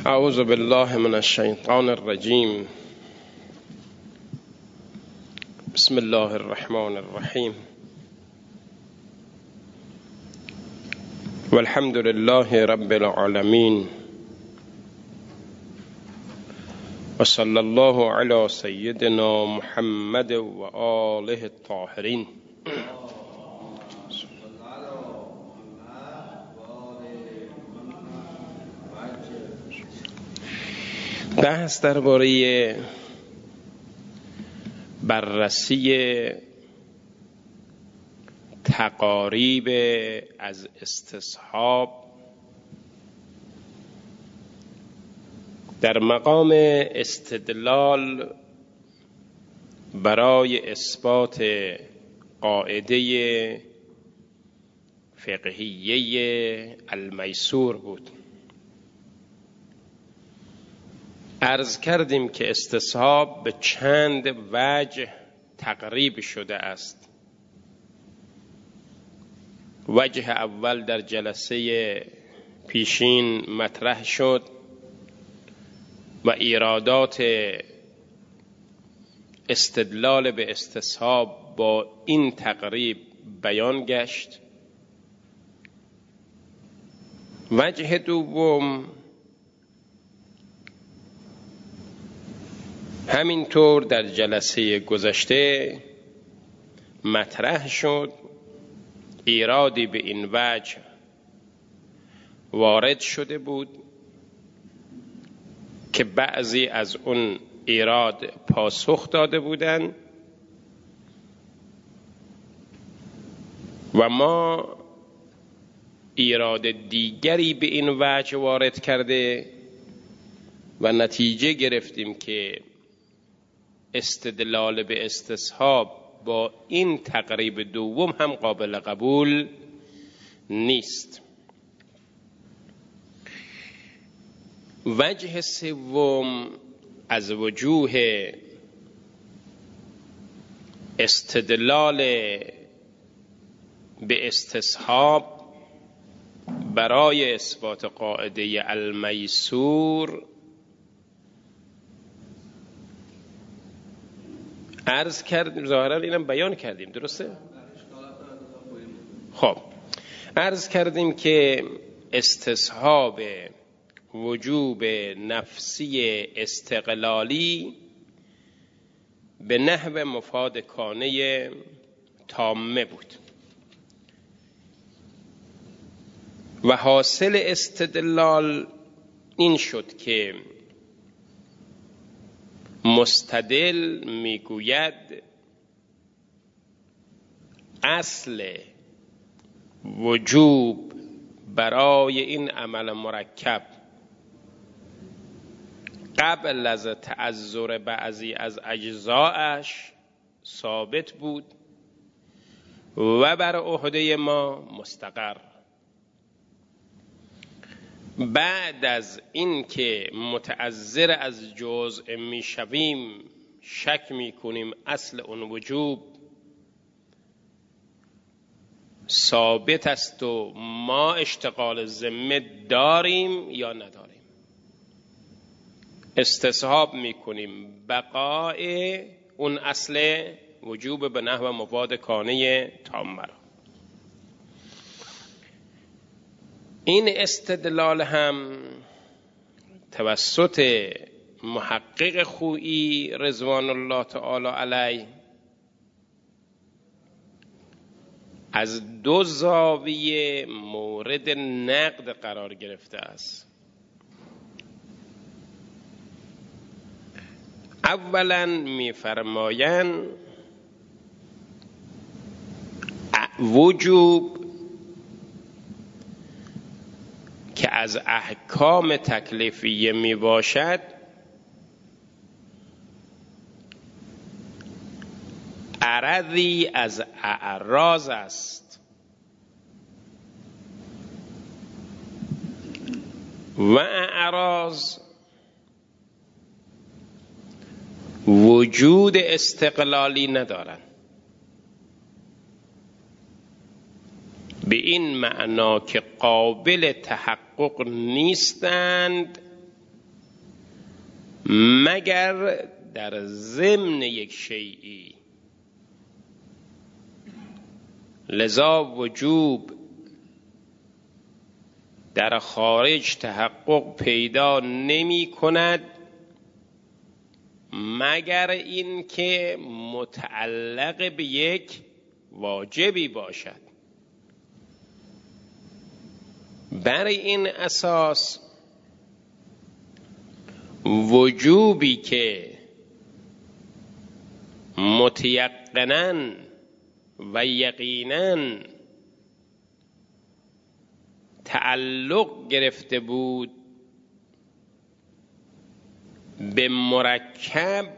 اعوذ بالله من الشیطان الرجیم. بسم الله الرحمن الرحیم. والحمد لله رب العالمین و صلی الله علی سیدنا محمد و آله الطاهرین. بحث درباره بررسی تقاریب از استصحاب در مقام استدلال برای اثبات قاعده فقهیه المیسور بود. عرض کردیم که استصحاب به چند وجه تقریب شده است. وجه اول در جلسه پیشین مطرح شد و ایرادات استدلال به استصحاب با این تقریب بیان گشت. وجه دوم همینطور در جلسه گذشته مطرح شد. ایرادی به این وجه وارد شده بود که بعضی از اون ایراد پاسخ داده بودند و ما ایراد دیگری به این وجه وارد کرده و نتیجه گرفتیم که استدلال به استصحاب با این تقریب دوم هم قابل قبول نیست. وجه سوم از وجوه استدلال به استصحاب برای اثبات قاعده المیسور عرض کردیم. ظاهرا اینم بیان کردیم، درسته؟ خب عرض کردیم که استصحاب وجوب نفسی استقلالی به نحو مفاد کانه تامه بود و حاصل استدلال این شد که مستدل میگوید اصل وجوب برای این عمل مرکب قبل از تعذر بعضی از اجزایش ثابت بود و بر عهده ما مستقر. بعد از این که متعذر از جزء میشویم شک میکنیم اصل اون وجوب ثابت است و ما اشتغال ذمه داریم یا نداریم. استصحاب میکنیم بقای اون اصل وجوب به نحو مفاد کانه تامه را. این استدلال هم توسط محقق خویی رضوان الله تعالی علیه از دو زاویه مورد نقد قرار گرفته است. اولا می‌فرمایند وجوب که از احکام تکلیفیه می باشد عرضی از اعراض است و اعراض وجود استقلالی ندارند. به این معنا که قابل تحقق نیستند مگر در ضمن یک شیئی. لذا وجوب در خارج تحقق پیدا نمی کند مگر این که متعلق به یک واجبی باشد. بر این اساس وجوبی که متیقناً و یقیناً تعلق گرفته بود به مرکب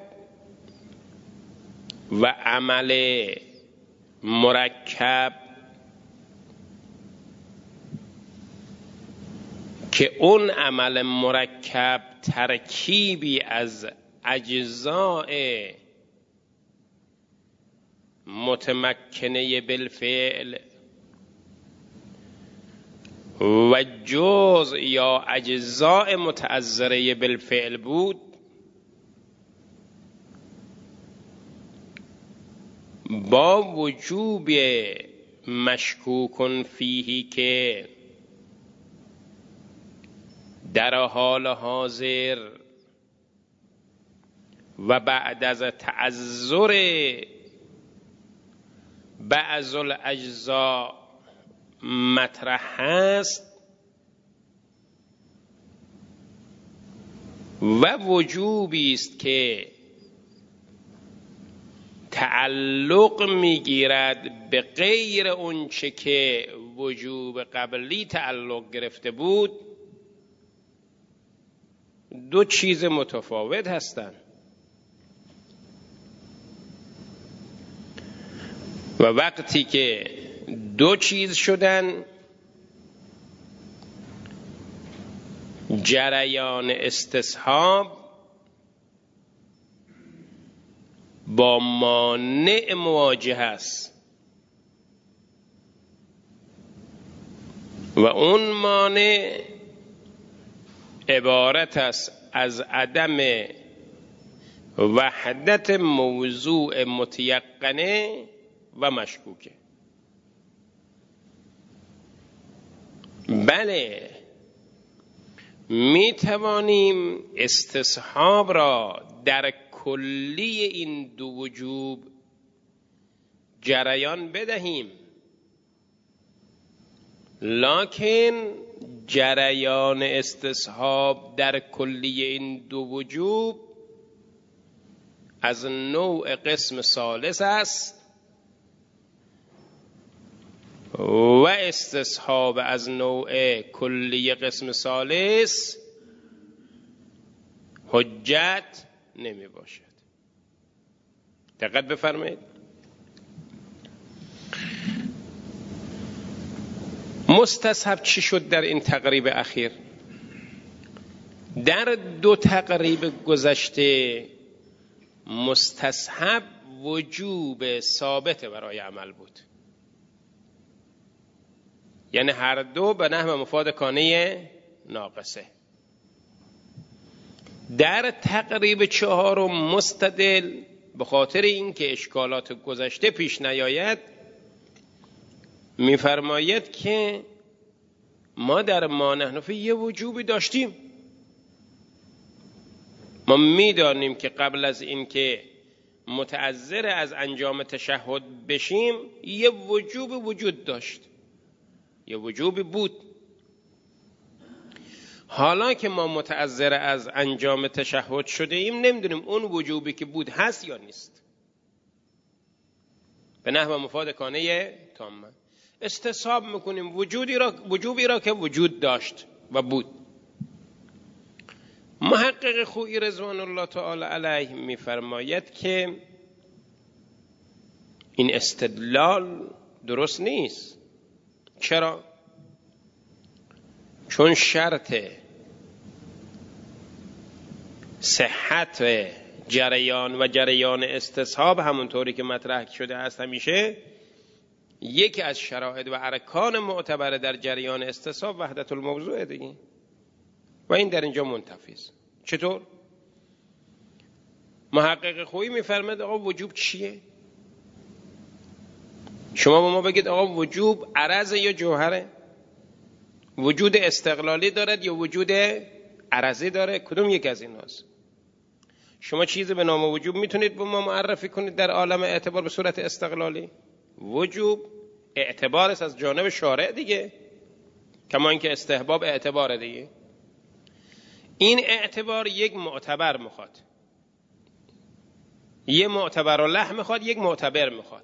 و عمل مرکب که اون عمل مرکب ترکیبی از اجزاء متمکنه بالفعل و جزء یا اجزاء متعذره بالفعل بود، با وجوب مشکوک فیه که در حال حاضر و بعد از تعذر بعض الاجزاء مطرح هست و وجوبی است که تعلق میگیرد به غیر اون چه که وجوب قبلی تعلق گرفته بود، دو چیز متفاوت هستند و وقتی که دو چیز شدن، جریان استصحاب با مانع مواجه است و اون مانع عبارت است از عدم وحدت موضوع متیقنه و مشکوکه. بله، می توانیم استصحاب را در کلی این دو وجوب جریان بدهیم، لکن جریان استصحاب در کلی این دو وجوب از نوع قسم ثالث است و استصحاب از نوع کلی قسم ثالث حجت نمی باشد. دقت بفرمایید. مستصحب چی شد در این تقریب اخیر؟ در دو تقریب گذشته مستصحب وجوب ثابت برای عمل بود، یعنی هر دو به نحو مفاد کانه ناقصه. در تقریب چهارم مستدل به خاطر اینکه اشکالات گذشته پیش نیاید میفرماید که ما در ما نحن فی یه وجوبی داشتیم، ما میدانیم که قبل از اینکه متعذر از انجام تشهد بشیم یه وجوب وجود داشت، یه وجوبی بود. حالا که ما متعذر از انجام تشهد شده ایم نمیدونیم اون وجوبی که بود هست یا نیست. به نحو مفاد کانه تامه استصحاب میکنیم وجوبی را که وجود داشت و بود. محقق خویی رضوان الله تعالی علیه میفرماید که این استدلال درست نیست. چرا؟ چون شرط صحت جریان و جریان استصحاب همونطوری که مطرح شده است همیشه یکی از شرایط و ارکان معتبر در جریان استصحاب وحدت الموضوع دیگه و این در اینجا منتفی است. چطور؟ محقق خویی میفرماید آقا وجوب چیه؟ شما به ما بگید آقا وجوب عرض یا جوهره؟ وجود استقلالی دارد یا وجود عرضی داره؟ کدوم یک از این هاست؟ شما چیزی به نام وجوب میتونید به ما معرفی کنید در عالم اعتبار به صورت استقلالی؟ وجوب اعتبار است از جانب شارع دیگه، کما اینکه استحباب اعتبار دیگه. این اعتبار یک معتبر میخواد، یک معتبر الله میخواد، یک معتبر میخواد.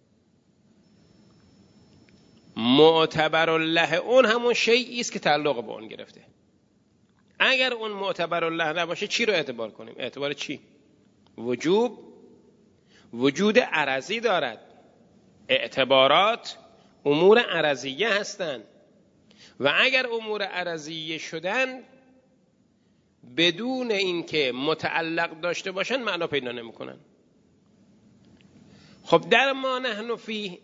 معتبر الله اون همون شیئی است که تعلق به اون گرفته. اگر اون معتبر الله نباشه چی رو اعتبار کنیم؟ اعتبار چی؟ وجوب وجود عرضی دارد. اعتبارات امور عرضیه هستند و اگر امور عرضیه شدن بدون اینکه متعلق داشته باشن معنا پیدا نمیکنن. خب در ما نحن فی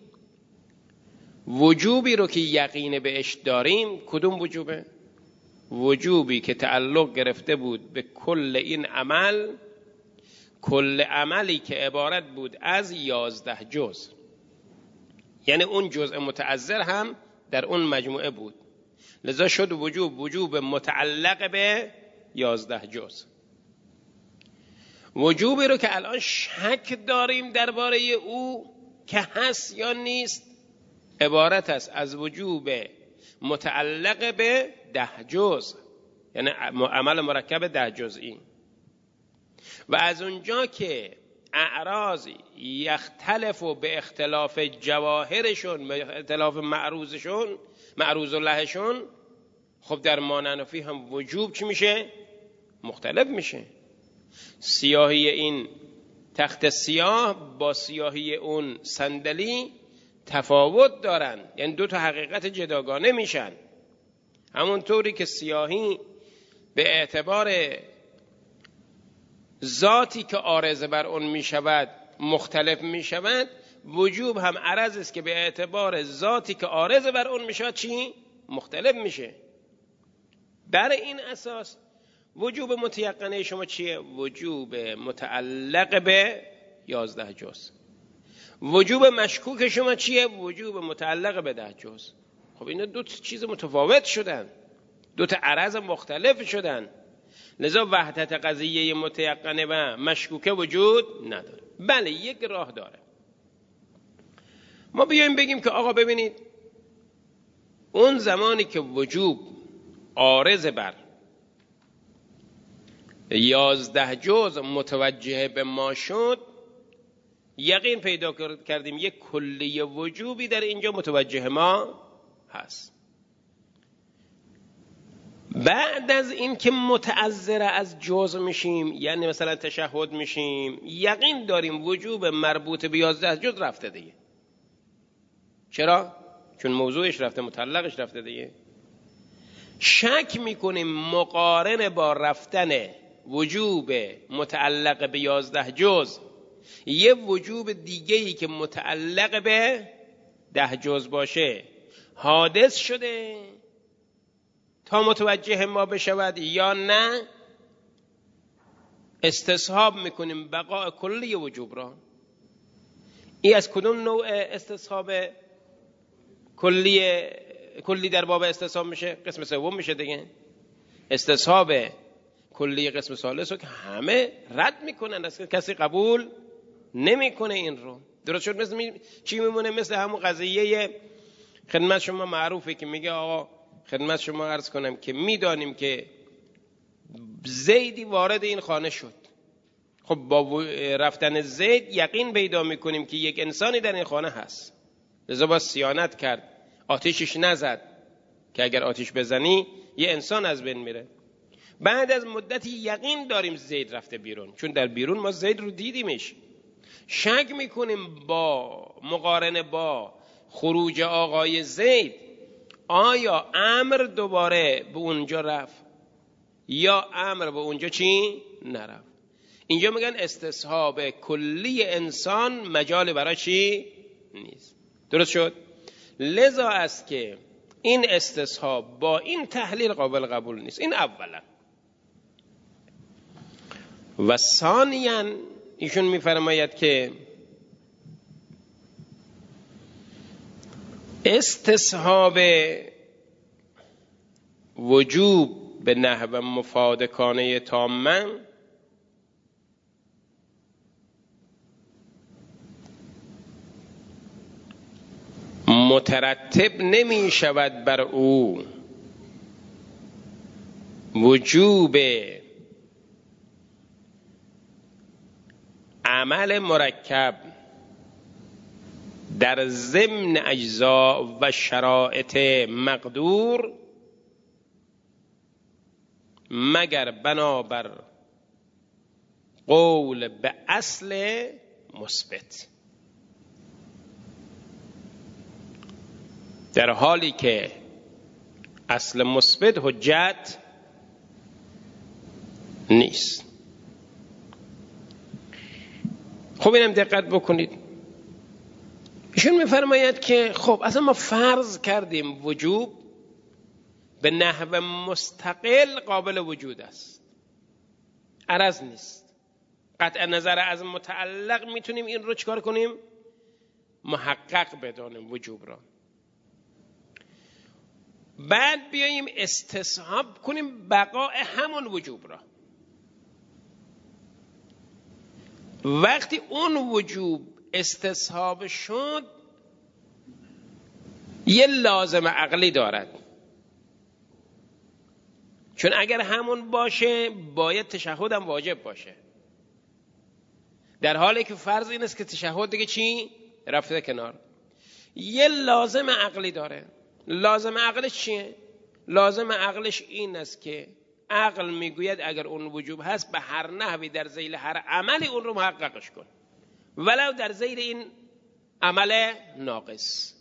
وجوبی رو که یقین بهش داریم کدوم وجوبه؟ وجوبی که تعلق گرفته بود به کل این عمل، کل عملی که عبارت بود از 11 جز، یعنی اون جزء متعذر هم در اون مجموعه بود، لذا شد وجوب متعلق به 11 جز. وجوبی رو که الان شک داریم درباره او که هست یا نیست عبارت است از وجوب متعلق به 10 جز، یعنی عمل مرکب 10 جزئی. و از اونجا که اعراض یختلف به اختلاف جواهرشون، به اختلاف معروض لهشون، خب در ما نحن فیه هم وجوب چی میشه؟ مختلف میشه. سیاهی این تخت سیاه با سیاهی اون صندلی تفاوت دارن، یعنی دو تا حقیقت جداگانه میشن. همونطوری که سیاهی به اعتبار ذاتی که عارض بر اون میشود مختلف میشود، وجوب هم عرض است که به اعتبار ذاتی که عارض بر اون میشود چی؟ مختلف میشه. بر این اساس وجوب متیقنه شما چیه؟ وجوب متعلق به 11 جز. وجوب مشکوک شما چیه؟ وجوب متعلق به 10 جز. خب اینا دو چیز متفاوت شدن، دو تا عرض مختلف شدن، لذا وحدت قضیه متیقنه و مشکوکه وجود نداره. بله یک راه داره، ما بیایم بگیم که آقا ببینید اون زمانی که وجوب عارض بر 11 جز متوجه به ما شد، یقین پیدا کردیم یک کلی وجوبی در اینجا متوجه ما هست. بعد از این که متعذر از جز میشیم، یعنی مثلا تشهد میشیم، یقین داریم وجوب مربوط به 11 جز رفته دیگه. چرا؟ چون موضوعش رفته، متعلقش رفته دیگه. شک میکنیم مقارن با رفتن وجوب متعلق به 11 جز یه وجوب دیگه‌ای که متعلق به 10 جز باشه حادث شده تا متوجه ما بشود یا نه، استصحاب میکنیم بقاء کلی وجوب را. این از کدوم نوع استصحاب کلی در باب استصحاب میشه؟ قسم سوم میشه دیگه. استصحاب کلی قسم ثالث رو که همه رد میکنن، اصلا کسی قبول نمیکنه این رو. درست شد؟ مثل چی میمونه؟ مثل همون قضیه خدمت شما معروفه که میگه آقا خدمت شما عرض کنم که میدانیم که زیدی وارد این خانه شد. خب با رفتن زید یقین پیدا میکنیم که یک انسانی در این خانه هست، لذا باید صیانت کرد، آتیشش نزد که اگر آتیش بزنی یه انسان از بین میره. بعد از مدتی یقین داریم زید رفته بیرون، چون در بیرون ما زید رو دیدیمش. شک میکنیم با مقارنه با خروج آقای زید آیا امر دوباره به اونجا رفت یا امر به اونجا چی؟ نرفت. اینجا میگن استصحاب کلی انسان مجال برای چی؟ نیست. درست شد؟ لذا است که این استصحاب با این تحلیل قابل قبول نیست. این اولا. و ثانیاً ایشون میفرماید که استصحاب وجوب به نحو مفادکانه تامه مترتب نمی شود بر او وجوب عمل مرکب در ضمن اجزا و شرایط مقدور مگر بنابر قول به اصل مثبت، در حالی که اصل مثبت حجت نیست. خب اینم دقت بکنید. ایشون میفرماید که خب اصلا ما فرض کردیم وجوب به نحو مستقل قابل وجود است، عرض نیست. قطع نظر از متعلق میتونیم این رو چکار کنیم؟ محقق بدانیم وجوب را. بعد بیاییم استصحاب کنیم بقاء همون وجوب را. وقتی اون وجوب استصحاب شد یه لازم عقلی دارد، چون اگر همون باشه باید تشهد هم واجب باشه، در حالی که فرض این است که تشهد دیگه چی؟ رفته کنار. یه لازم عقلی داره. لازم عقلش چیه؟ لازم عقلش این است که عقل میگوید اگر اون وجوب هست به هر نحوی در ذیل هر عملی اون رو محققش کن، ولو در ذیل این عمل ناقص،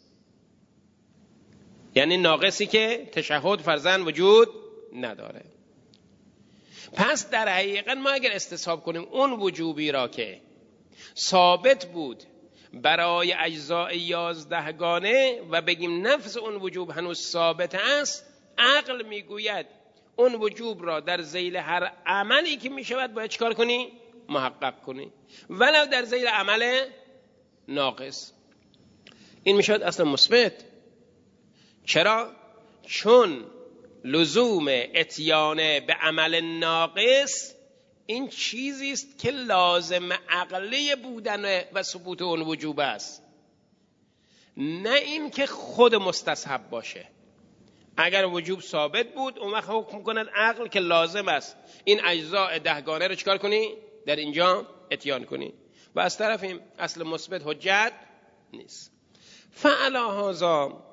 یعنی ناقصی که تشهد فرضاً وجود نداره. پس در حقیقت ما اگر استصحاب کنیم اون وجوبی را که ثابت بود برای اجزاء 11 گانه و بگیم نفس اون وجوب هنوز ثابت است، عقل میگوید اون وجوب را در ذیل هر عملی که میشود باید چکار کنی؟ محقق کنی، ولو در ذیل عمل ناقص. این میشود اصلا مثبت. چرا؟ چون لزوم اتیان به عمل ناقص این چیزی است که لازم عقلی بودن و ثبوت اون وجوب است، نه این که خود مستصحب باشه. اگر وجوب ثابت بود اون وقت حکم کند عقل که لازم است این اجزاء 10 گانه رو چکار کنی؟ در اینجا اتیان کنی، و از طرف اصل مثبت حجت نیست. فعلی هذا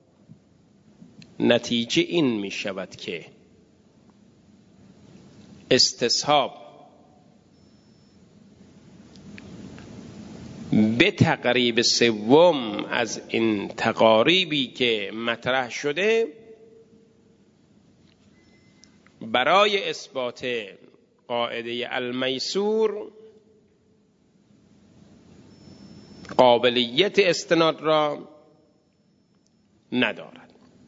نتیجه این می شود که استصحاب به تقریب سوم از این تقاریبی که مطرح شده برای اثبات قاعده المیسور قابلیت استناد را ندارد.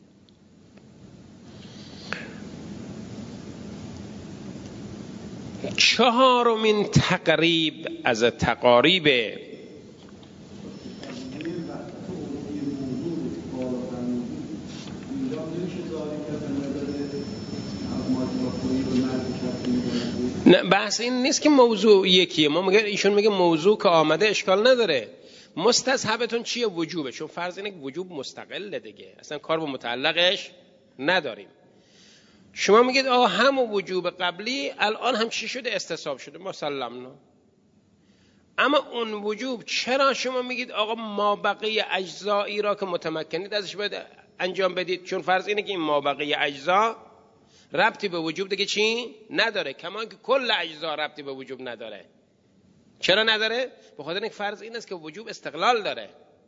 چهارمین تقریب از تقاریب نه، بحث این نیست که موضوع یکیه. ما میگه ایشون میگه موضوع که آمده اشکال نداره، مستصحبتون چیه؟ وجوبه. چون فرض اینه که وجوب مستقله دیگه، اصلا کار با متعلقش نداریم. شما میگید آقا همون وجوب قبلی الان هم چی شده؟ استصحاب شده، مسلمنا. اما اون وجوب چرا شما میگید آقا ما بقیه اجزایی را که متمکنید ازش باید انجام بدید؟ چون فرض اینه که این ما بقیه اجزا ربطی به وجوب دیگه چی نداره، کما که کل اجزا ربطی به وجوب نداره. چرا نداره؟ به خاطر اینکه فرض این است که وجوب استقلال داره.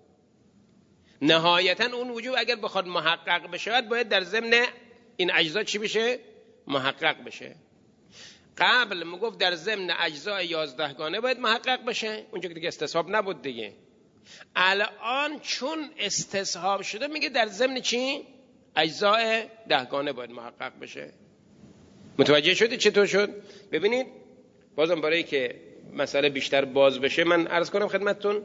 نهایتا اون وجوب اگر بخواد محقق بشه باید در ضمن این اجزا چی بشه؟ محقق بشه. قبل میگفت در ضمن اجزا 11 گانه باید محقق بشه، اونجا که دیگه استصحاب نبود دیگه. الان چون استصحاب شده میگه در ضمن چی؟ اجزاء 10 گانه باید محقق بشه. متوجه شدید چطور شد؟ ببینید بازم برای که مسئله بیشتر باز بشه من عرض کنم خدمتتون،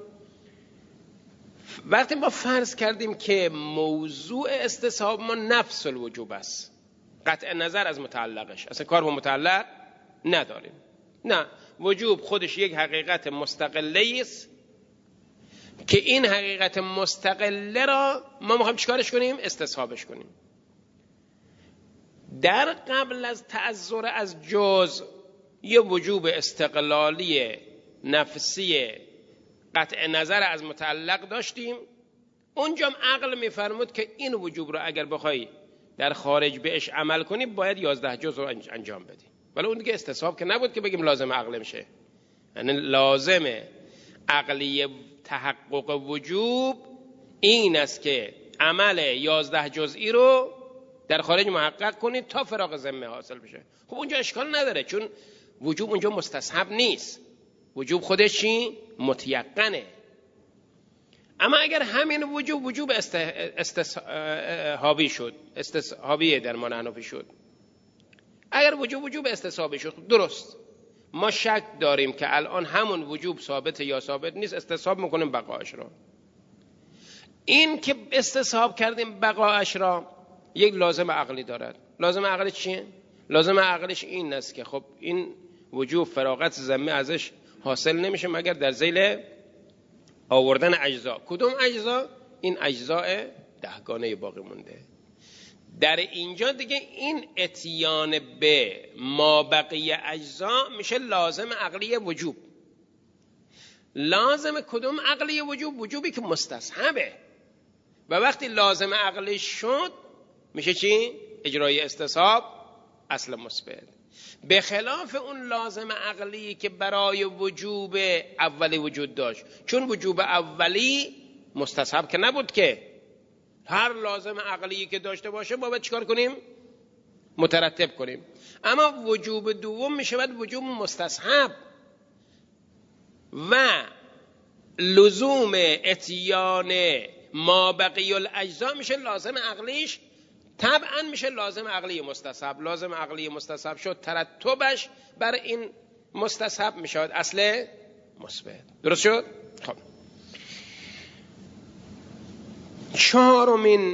وقتی ما فرض کردیم که موضوع استصحاب ما نفس الوجوب است، قطع نظر از متعلقش، اصلا کار با متعلق نداریم، نه، وجوب خودش یک حقیقت مستقله است که این حقیقت مستقله را ما میخوایم چیکارش کنیم؟ استصحابش کنیم. در قبل از تعذر از جزء یه وجوب استقلالی نفسی قطع نظر از متعلق داشتیم، اونجا عقل میفرمود که این وجوب رو اگر بخوای در خارج بهش عمل کنی باید 11 جزء رو انجام بدی، ولی اون دیگه استصحاب که نبود که بگیم لازم عقل میشه. یعنی لازم عقلی تحقق وجوب این است که عمل 11 جزئی رو در خارج محقق کنید تا فراغ ذمه حاصل بشه. خب اونجا اشکال نداره، چون وجوب اونجا مستصحب نیست، وجوب خودش چی؟ متیقنه. اما اگر همین وجوب استصحابی شد، استصحابیه در معنی حنفی شد، اگر وجوب استصحابی شد، درست، ما شک داریم که الان همون وجوب ثابت یا ثابت نیست، استصحاب میکنیم بقاش را. این که استصحاب کردیم بقاش را یک لازم عقلی دارد. لازم عقلی چیه؟ لازم عقلش این است که خب این وجوب فراغت ذمه ازش حاصل نمیشه مگر در ذیل آوردن اجزا. کدوم اجزا؟ این اجزاء 10گانه باقی مونده. در اینجا دیگه این اتیان به ما بقیه اجزا میشه لازم عقلی وجوب. لازم کدوم عقلی وجوب؟ وجوبی که مستصحبه. و وقتی لازم عقلی شد میشه چی؟ اجرای استصحاب اصل مثبت. به خلاف اون لازم عقلی که برای وجوب اولی وجود داشت، چون وجوب اولی مستصحب که نبود که هر لازم عقلی که داشته باشه ما باید چیکار کنیم؟ مترتب کنیم. اما وجوب دوم میشه باید وجوب مستصحب و لزوم اتیان ما بقی الاجزا میشه لازم عقلیش، طبعا میشه لازم عقلی مستصحب. لازم عقلی مستصحب شد، ترتبش بر این مستصحب میشود اصل مثبت. درست شد؟ خب چهارمین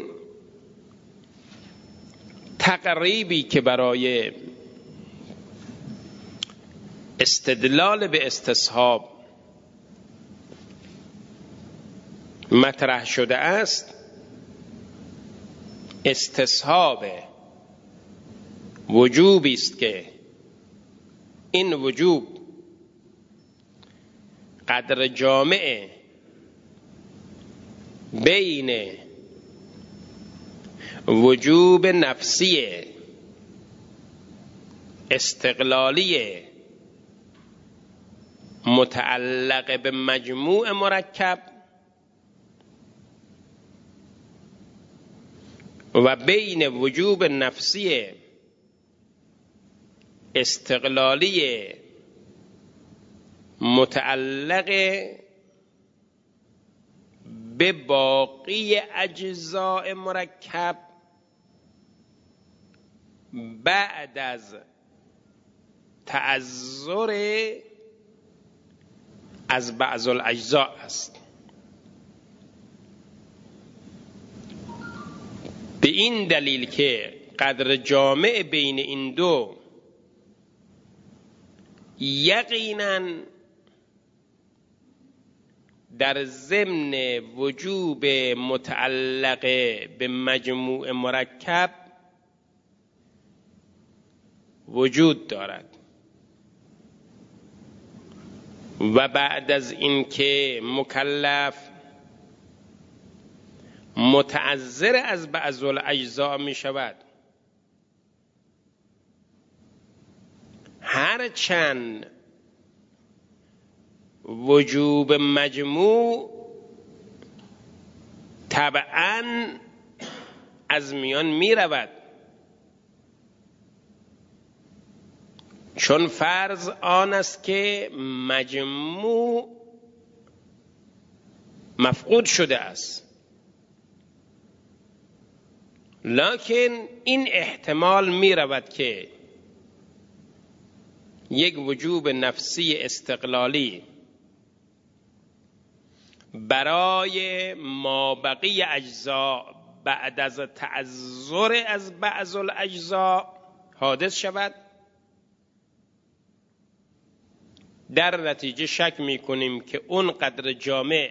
تقریبی که برای استدلال به استصحاب مطرح شده است، استصحاب وجوبی است که این وجوب قدر جامع بین وجوب نفسی استقلالی متعلق به مجموع مرکب و بین وجوب نفسی استقلالی متعلق به باقی اجزاء مرکب بعد از تعذر از بعض الاجزاء است. به این دلیل که قدر جامع بین این دو یقیناً در ضمن وجوب متعلق به مجموع مرکب وجود دارد و بعد از اینکه مکلف متعذر از بعض الاجزاء می شود، هرچند وجوب مجموع طبعاً از میان می رود، چون فرض آن است که مجموع مفقود شده است. لکن این احتمال می رود که یک وجوب نفسی استقلالی برای مابقی اجزا بعد از تعذر از بعض الاجزا حادث شود، در نتیجه شک میکنیم که اون قدر جامع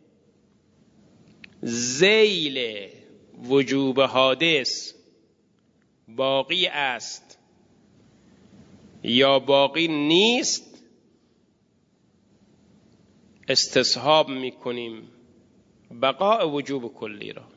ذیل وجوب حادث باقی است یا باقی نیست، استصحاب میکنیم بقاء وجوب کلی را.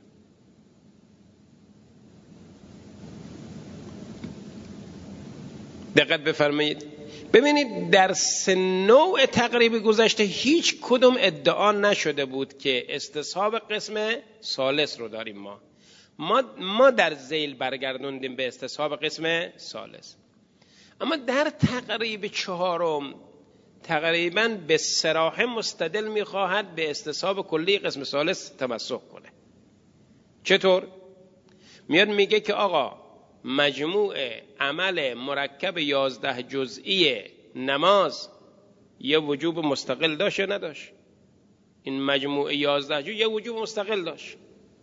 دقت بفرمایید، ببینید در سه نوع تقریب گذشته هیچ کدوم ادعا نشده بود که استصحاب قسم ثالث رو داریم. ما در ذیل برگردوندیم به استصحاب قسم ثالث، اما در تقریب چهارم تقریبا به صراحه مستدل میخواهد به استصحاب کلی قسم ثالث تمسک کنه. چطور؟ میاد میگه که آقا مجموع عمل مرکب 11 جزئی نماز یه وجوب مستقل داشت یا نداشت؟ این مجموع 11 جزئی یه وجوب مستقل داشت.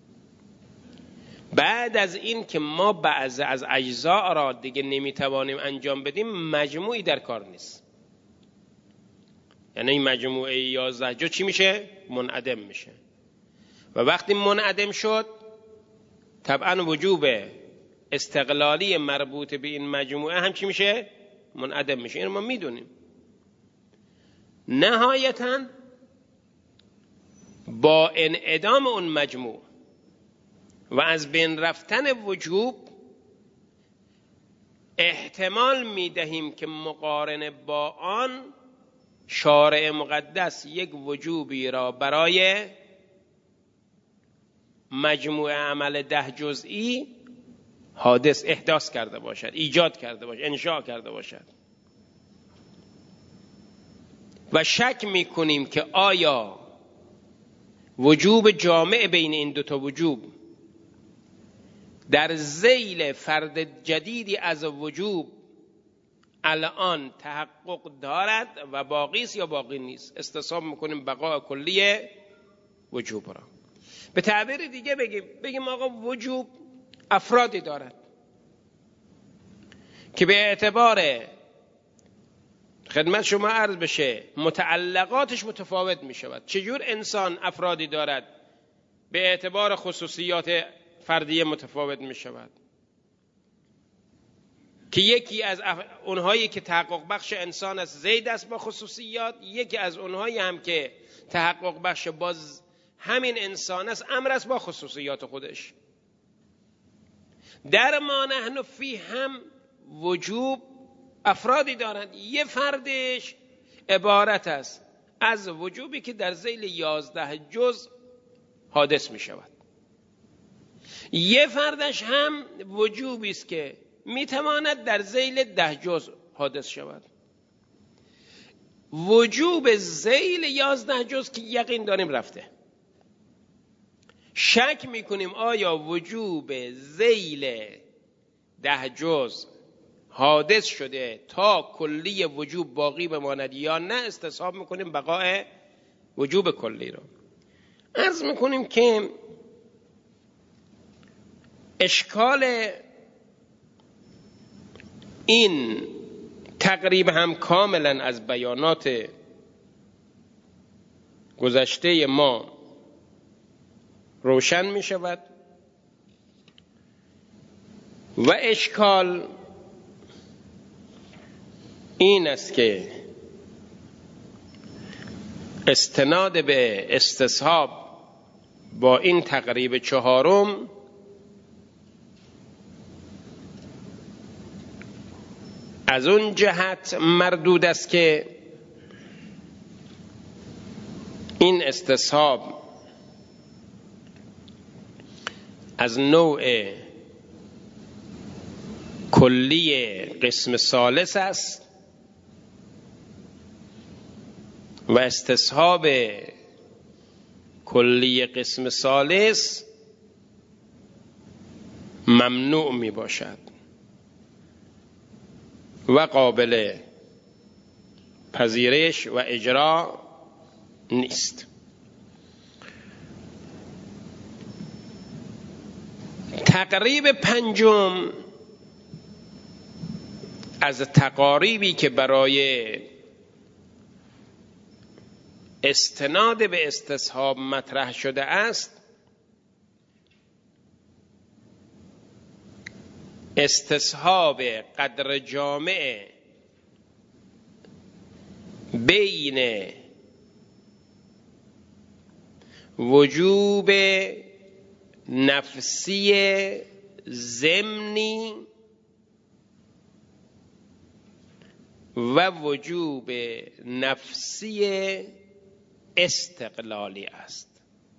بعد از این که ما بعض از اجزا را دیگه نمیتوانیم انجام بدیم، مجموعی در کار نیست. یعنی این مجموعه 11 جزئی چی میشه؟ منعدم میشه. و وقتی منعدم شد طبعا وجوب استقلالی مربوط به این مجموعه هم چی میشه؟ منعدم میشه. این ما میدونیم. نهایتاً با انعدام اون مجموع و از بین رفتن وجوب احتمال میدهیم که مقارن با آن شارع مقدس یک وجوبی را برای مجموعه عمل 10 جزئی حادث احداث کرده باشد، ایجاد کرده باشد، انشاء کرده باشد. و شک میکنیم که آیا وجوب جامع بین این دوتا وجوب در ذیل فرد جدیدی از وجوب الان تحقق دارد و باقی است یا باقی نیست. استصحاب میکنیم بقاء کلی وجوب را. به تعبیر دیگه بگیم آقا وجوب افرادی دارد که به اعتبار خدمت شما عرض بشه متعلقاتش متفاوت می شود. چجور انسان افرادی دارد؟ به اعتبار خصوصیات فردیه متفاوت می شود، که یکی از اونهایی که تحقق بخش انسان است زید است با خصوصیات، یکی از اونهایی هم که تحقق بخش باز همین انسان است امر است با خصوصیات خودش. در ما نحن فی هم وجوب افرادی دارند. یه فردش عبارت است از وجوبی که در ذیل 11 جزء حادث می شود. یه فردش هم وجوبی است که می تواند در ذیل 10 جزء حادث شود. وجوب ذیل 11 جزء که یقین داریم رفته، شک می کنیم آیا وجوب ذیل 10 جزء حادث شده تا کلی وجوب باقی بماند یا نه، استصحاب میکنیم بقاء وجوب کلی رو. عرض میکنیم که اشکال این تقریب هم کاملا از بیانات گذشته ما روشن می شود و اشکال این است که استناد به استصحاب با این تقریب چهارم از اون جهت مردود است که این استصحاب از نوع کلی قسم ثالث است و استصحاب کلی قسم ثالث ممنوع می باشد و قابل پذیرش و اجرا نیست. تقریب پنجم از تقاریبی که برای استناد به استصحاب مطرح شده است، استصحاب قدر جامع بین وجوب نفسی ضمنی و وجوب نفسی استقلالی است.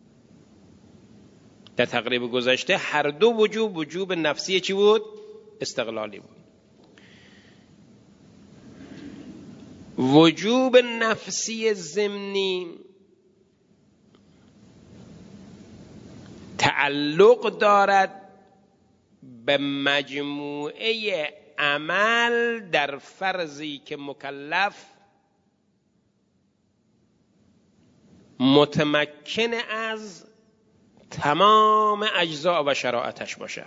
در تقریب گذشته هر دو وجوب نفسی چی بود؟ استقلالی بود. وجوب نفسی ضمنی تعلق دارد به مجموعه عمل در فرضی که مکلف متمکن از تمام اجزا و شرائطش باشد.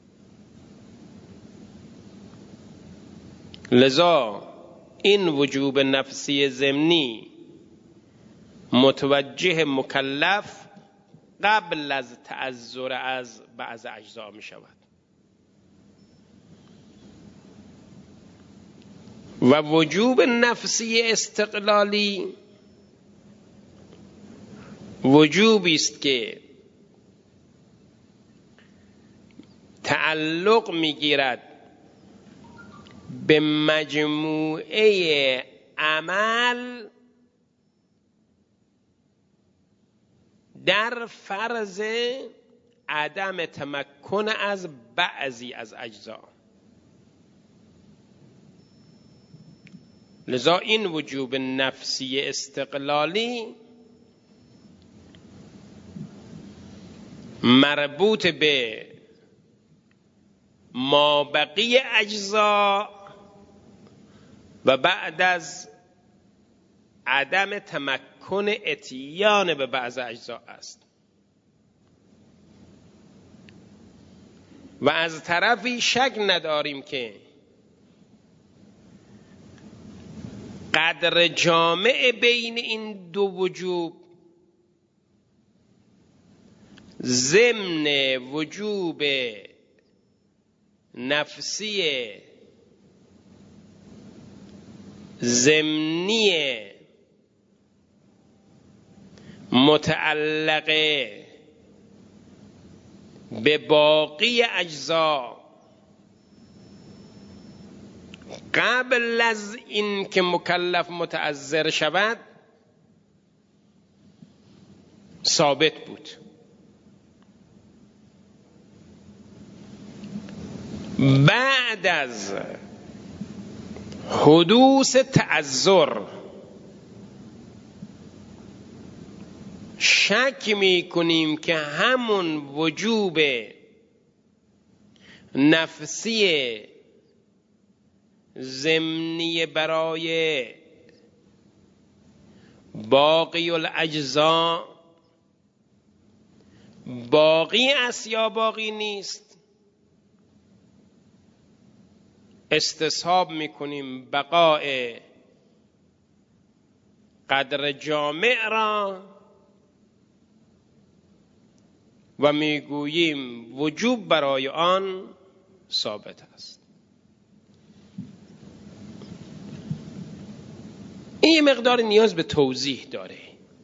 لذا این وجوب نفسی ضمنی متوجه مکلف قبل از تعذر از بعض اجزا می شود و وجوب نفسی استقلالی وجوبی است که تعلق میگیرد به مجموعه عمل در فرض عدم تمکن از بعضی از اجزا. لذا این وجوب نفسی استقلالی مربوط به مابقی اجزا و بعد از عدم تمکن اتیان به بعض اجزا است و از طرفی شک نداریم که قدر جامع بین این دو وجوب ضمن وجوب نفسی ضمنی متعلق به باقی اجزا قبل از این که مکلف متعذر شود ثابت بود. بعد از حدوث تعذر شک می کنیم که همون وجوب نفسی ضمنی برای باقی الاجزا باقی است یا باقی نیست. استصحاب میکنیم بقاء قدر جامع را و میگوییم وجوب برای آن ثابت است. این یه مقدار نیاز به توضیح داره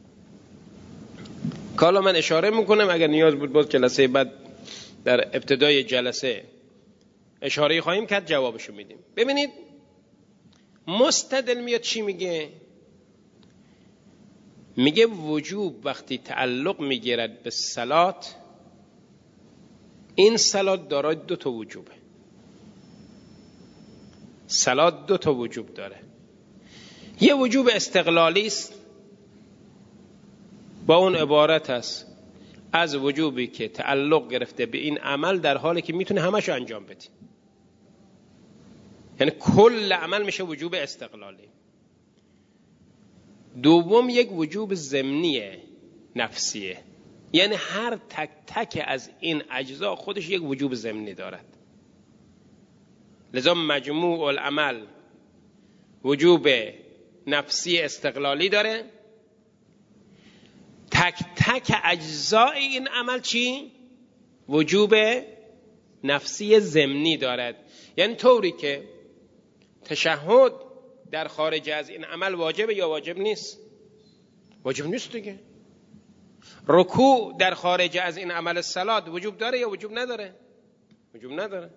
که حالا من اشاره میکنم، اگر نیاز بود باز جلسه بعد در ابتدای جلسه اشاره خواهیم کرد، جوابشو میدیم. ببینید مستدل میاد چی میگه؟ میگه وجوب وقتی تعلق میگیرد به صلات، این صلات دارای دو تا وجوبه. صلات دو تا وجوب داره. یه وجوب استقلالی است، با اون عبارت است از وجوبی که تعلق گرفته به این عمل در حالی که میتونه همشو انجام بده، یعنی کل عمل میشه وجوب استقلالی. دوم یک وجوب ضمنی نفسیه، یعنی هر تک تک از این اجزا خودش یک وجوب ضمنی دارد. لذا مجموع العمل وجوب نفسی استقلالی داره، تک تک اجزای این عمل چی؟ وجوب نفسی ضمنی دارد. یعنی طوری که تشهد در خارج از این عمل واجبه یا واجب نیست؟ واجب نیست دیگه. رکوع در خارج از این عمل صلات وجوب داره یا وجوب نداره؟ وجوب نداره.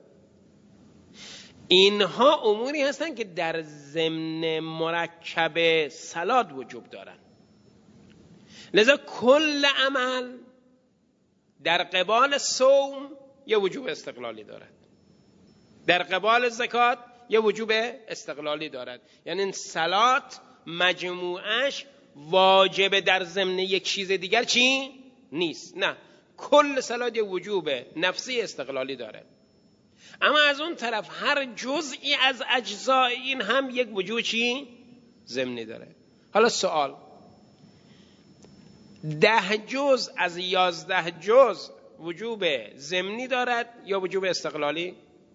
اینها اموری هستن که در ضمن مرکب صلات وجوب دارن. لذا کل عمل در قبال صوم یه وجوب استقلالی دارد، در قبال زکات یه وجوب استقلالی دارد. یعنی این صلات مجموعش واجب در ضمن یک چیز دیگر چی؟ نیست. نه، کل صلات یه وجوب نفسی استقلالی داره. اما از اون طرف هر جزئی از اجزای این هم یک وجوب چی؟ ضمنی داره. حالا سوال، 10 جز از 11 جز وجوب ضمنی دارد یا وجوب استقلالی؟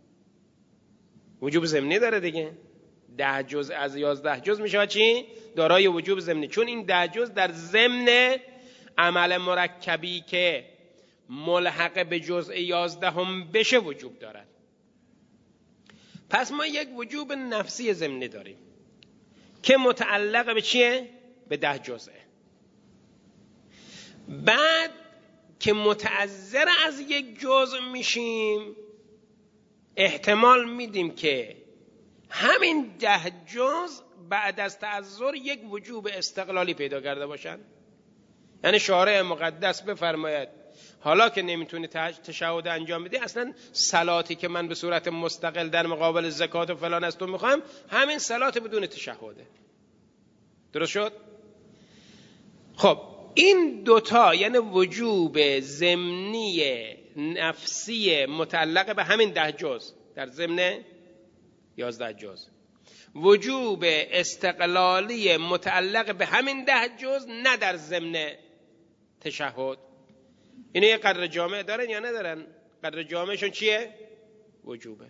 وجوب ضمنی داره دیگه. 10 جز از 11 جز میشه چی؟ دارای وجوب ضمنی، چون این 10 جز در ضمن عمل مرکبی که ملحق به جزء 11 هم بشه وجوب دارد. پس ما یک وجوب نفسی ضمنی داریم که متعلق به چیه؟ به 10 جزءه. بعد که متعذر از یک جزء میشیم احتمال میدیم که همین 10 جزء بعد از تعذر یک وجوب استقلالی پیدا کرده باشن. یعنی شارع مقدس بفرماید حالا که نمیتونی تشهد انجام بدی، اصلا صلاتی که من به صورت مستقل در مقابل زکات و فلان از تو میخوام همین صلات بدون تشهده. درست شد؟ خب این دوتا یعنی وجوب ضمنی نفسی متعلق به همین 10 جز در ضمن 11 جز، وجوب استقلالی متعلق به همین 10 جز نه در ضمن تشهد. اینه یه قدر جامع دارن یا ندارن؟ قدر جامعشون چیه؟ وجوبه.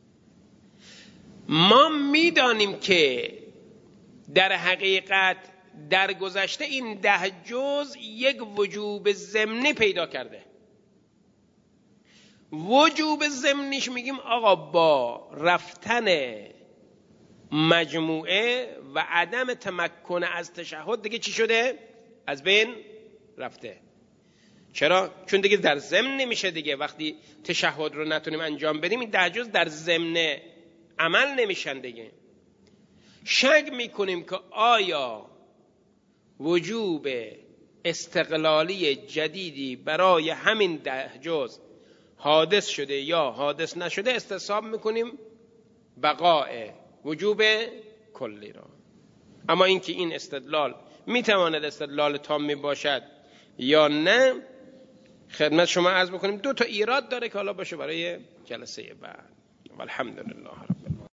ما میدانیم که در حقیقت در گذشته این 10 جز یک وجوب ضمنی پیدا کرده. وجوب ضمنیش میگیم آقا با رفتن مجموعه و عدم تمکن از تشهد دیگه چی شده؟ از بین رفته. چرا؟ چون دیگه در ضمن نمیشه دیگه. وقتی تشهد رو نتونیم انجام بدیم این 10 جز در ضمن عمل نمیشن دیگه. شک میکنیم که آیا وجوب استقلالی جدیدی برای همین 10 جز حادث شده یا حادث نشده، استصحاب میکنیم بقاء وجوب کلی را. اما اینکه این استدلال میتواند استدلال تامی باشد یا نه خدمت شما عرض بکنیم 2 تا ایراد داره که حالا باشه برای جلسه بعد. والحمدلله.